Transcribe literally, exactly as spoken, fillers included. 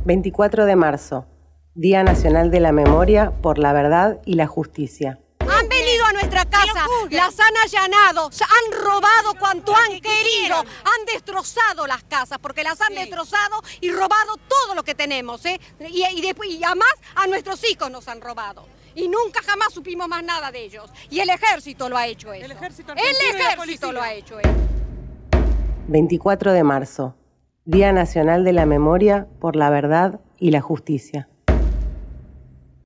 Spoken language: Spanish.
veinticuatro de marzo, Día Nacional de la Memoria por la Verdad y la Justicia. Han venido a nuestra casa, las han allanado, han robado cuanto han querido, han destrozado las casas, porque las han sí. destrozado y robado todo lo que tenemos, ¿eh? Y, y, después, y además a nuestros hijos nos han robado. Y nunca jamás supimos más nada de ellos. Y el ejército lo ha hecho eso. El ejército, el ejército lo ha hecho eso. veinticuatro de marzo, Día Nacional de la Memoria por la Verdad y la Justicia.